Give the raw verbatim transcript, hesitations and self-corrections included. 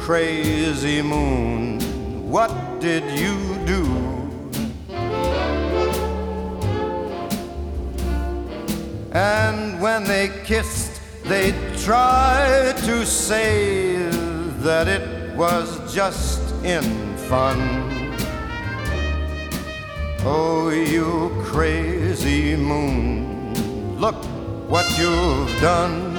crazy moon, what did you do? And when they kissed, they tried to say that it was just in fun. Oh, you crazy moon, look what you've done.